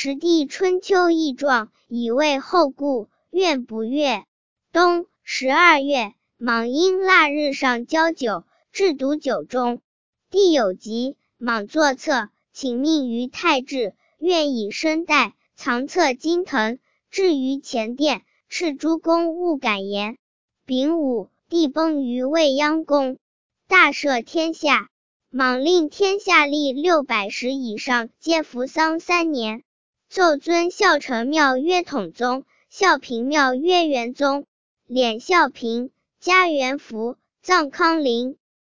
时地春秋义状，以为后故，怨不悦。冬12月，莽因腊日上交酒，至毒酒中。帝有疾，莽作策，请命于太治，愿以身代，藏册金藤，置于前殿，敕诸公勿敢言。丙午，帝崩于未央宫，大赦天下。莽令天下历600石以上皆服丧3年。奏尊孝成庙曰统宗，孝平庙曰元宗。敛孝平，加元福，葬康陵。